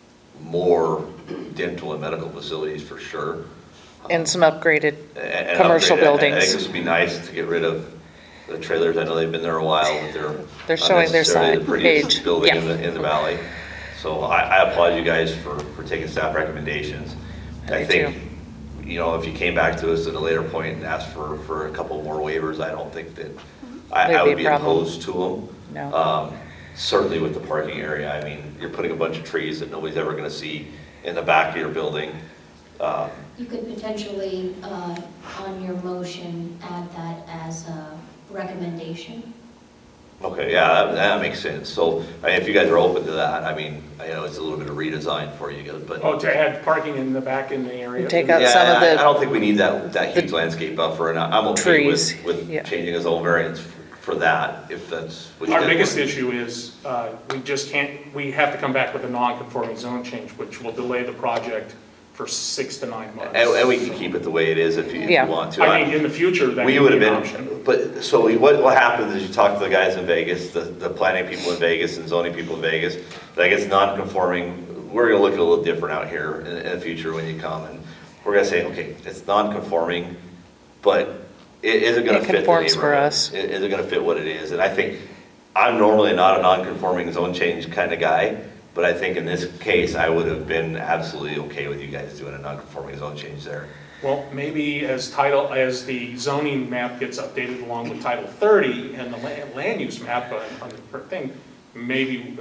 more dental and medical facilities for sure. And some upgraded And commercial upgraded. buildings. I think this would be nice to get rid of the trailers. I know they've been there a while, but They're showing their unnecessarily side the prettiest page. building Yeah. in the valley. So I applaud you guys for taking staff recommendations. I do think, you know, if you came back to us at a later point and asked for a couple more waivers, I don't think that, I There'd would be be a problem. opposed to them. No. Certainly with the parking area, I mean, you're putting a bunch of trees that nobody's ever gonna see in the back of your building. You could potentially, on your motion, add that as a recommendation. Okay, yeah, that makes sense. So, I mean, if you guys are open to that, I mean, I know it's a little bit of redesign for you guys, but. Oh, to add parking in the back in the area? Take out Yeah, some of I the, don't think we need that huge landscape buffer, and I'm okay trees, with yeah. changing a zone variance for that, if that's what you Our guys biggest want. issue is, we just can't, we have to come back with a non-conforming zone change, which will delay the project for 6 to 9 months. And we can keep it the way it is if you Yeah. want to. I mean, in the future, that We would would be have an been, option. but, so what happens is you talk to the guys in Vegas, the planning people in Vegas and zoning people in Vegas, that gets non-conforming, we're gonna look a little different out here in the future when you come, and we're gonna say, okay, it's non-conforming, but is it gonna It fit the conforms for neighborhood? us. Is it gonna fit what it is? And I think, I'm normally not a non-conforming zone change kind of guy, but I think in this case, I would have been absolutely okay with you guys doing a non-conforming zone change there. Well, maybe as the zoning map gets updated along with Title 30 and the land use map on the thing, maybe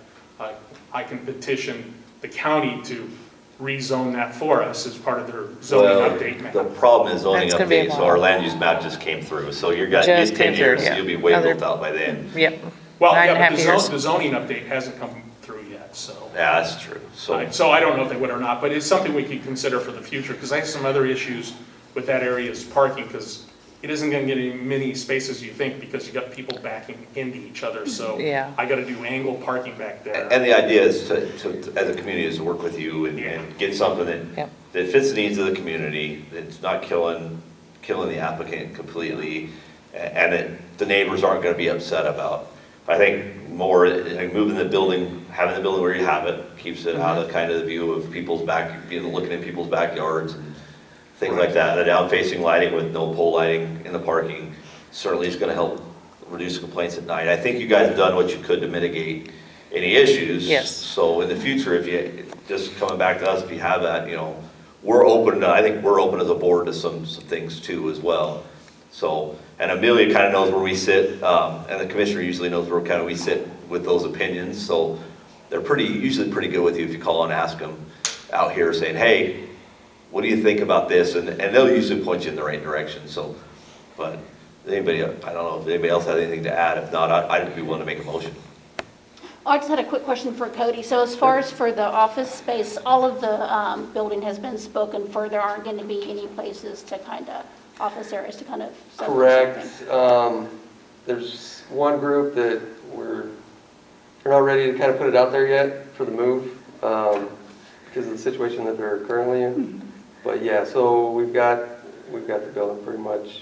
I can petition the county to rezone that for us as part of their zoning Well, update map. The problem is zoning That's gonna be a update, so while. our land use map just came through, so you're got, Just you 10 came through, years, so yeah. you'll be way Other- built out by then. yep. Well, 9.5 yeah, but years. the zoning update hasn't come through yet, so. Yeah, that's true, so. So I don't know if they would or not, but it's something we could consider for the future, because I have some other issues with that area's parking, because it isn't gonna get as many spaces you think, because you got people backing into each other, so. Yeah. I gotta do angle parking back there. And the idea is to, as a community, is to work with you and get something Yep. that fits the needs of the community, that's not killing the applicant completely, and that the neighbors aren't gonna be upset about. I think more, like moving the building, having the building where you have it, keeps it out of kind of the view of people's looking at people's backyards and things like that. The down facing lighting with no pole lighting in the parking certainly is gonna help reduce complaints at night. I think you guys have done what you could to mitigate any issues. Yes. So in the future, if you, just coming back to us, if you have that, you know, I think we're open as a board to some things too as well. So, and Amelia kind of knows where we sit, and the commissioner usually knows where kind of we sit with those opinions, so they're usually pretty good with you if you call and ask them out here saying, hey, what do you think about this? And they'll usually point you in the right direction, so, but anybody, I don't know if anybody else has anything to add. If not, I'd be willing to make a motion. I just had a quick question for Cody. So as far as for the office space, all of the building has been spoken for. There aren't going to be any places to kind of, office areas to kind of settle Correct. something. There's one group that we're not ready to kind of put it out there yet for the move, because of the situation that they're currently in. But yeah, so we've got the building pretty much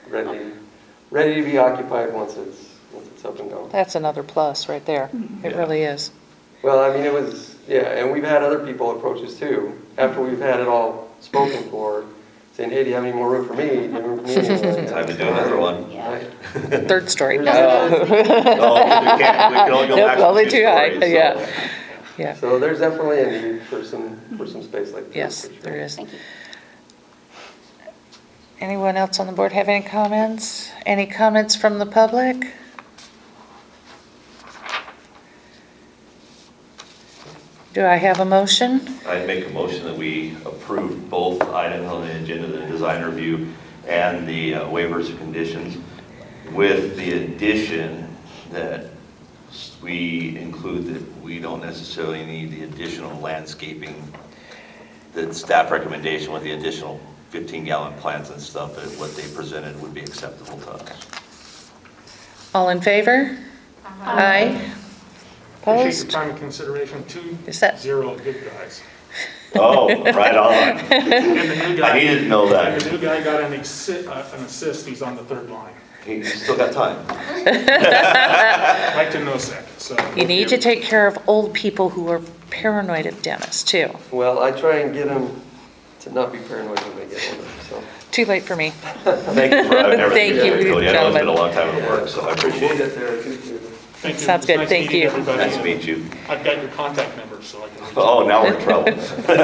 ready to be occupied once it's up and going. That's another plus right there. It Yeah. really is. Well, I mean, it was, yeah, and we've had other people approach us too, after we've had it all spoken for, saying, hey, do you have any more room for me? Do you have room for me? Like, Time to do another one. Yeah. Right. Third story. There's- No, we can only go Nope, max of only 2 too high, stories, so. yeah. Yeah, So there's definitely a need for some space like this. yes, for sure. there is. Thank you. Anyone else on the board have any comments? Any comments from the public? Do I have a motion? I'd make a motion that we approve both items on the agenda, the design review and the waivers of conditions, with the addition that we include that we don't necessarily need the additional landscaping, the staff recommendation with the additional 15-gallon plants and stuff, that what they presented would be acceptable to us. All in favor? Aye. Appreciate your Opposed? time and consideration. Is that- 2-0 good guys. Oh, right on. And the new guy. I needed to know that. And the new guy got an assist, he's on the third line. You still got time. Right to Nosek, so. You need to take care of old people who are paranoid of Dennis, too. Well, I try and get them to not be paranoid when they get older, so. Too late for me. Thank you for having everything. Thank you, Cody. I know it's been a gentlemen. long time at work, so I appreciate We'll it. get there. Thank you. Thank you. Sounds It's good. nice Thank meeting you. everybody. Nice to meet you. I've got your contact number, so I can reach out. Oh, now we're in trouble.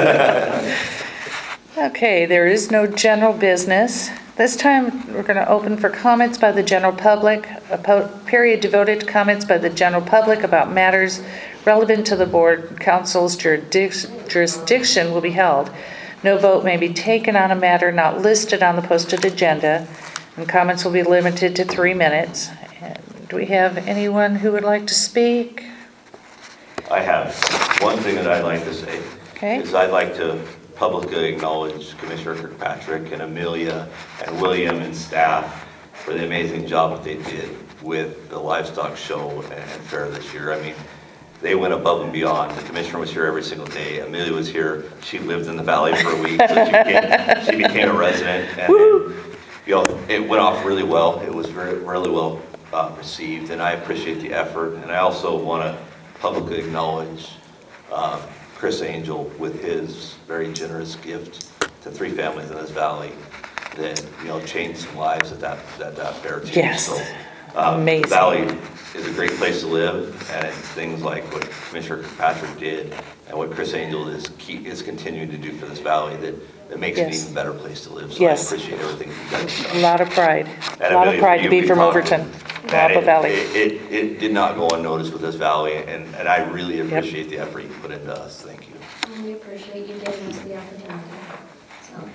Okay, there is no general business. This time, we're going to open for comments by the general public. A period devoted to comments by the general public about matters relevant to the board and council's jurisdiction will be held. No vote may be taken on a matter not listed on the posted agenda, and comments will be limited to 3 minutes. And do we have anyone who would like to speak? I have one thing that I'd like to say. Okay. Is I'd like to publicly acknowledge Commissioner Kirkpatrick and Amelia and William and staff for the amazing job that they did with the livestock show and fair this year. I mean, they went above and beyond. The commissioner was here every single day. Amelia was here. She lived in the valley for a week, so she became a resident. And you know, it went off really well. It was really well received, and I appreciate the effort. And I also want to publicly acknowledge Chris Angel with his very generous gift to 3 families in this valley that, you know, changed some lives at that fair too. Yes. So, Amazing. The valley is a great place to live, and it's things like what Commissioner Kirkpatrick did and what Chris Angel is continuing to do for this valley that makes it an Yes. even better place to live. So Yes. I appreciate everything you guys have A done. lot of pride. And A lot of Amelia, pride to be we from talked, Overton, and Napa Valley. It did not go unnoticed with this valley, and I really appreciate the effort you put into us. Thank you. And we appreciate you giving us the opportunity. So.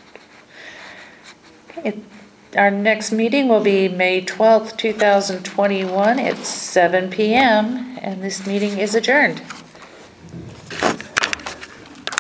Okay. Our next meeting will be May 12th, 2021 at 7 p.m., and this meeting is adjourned.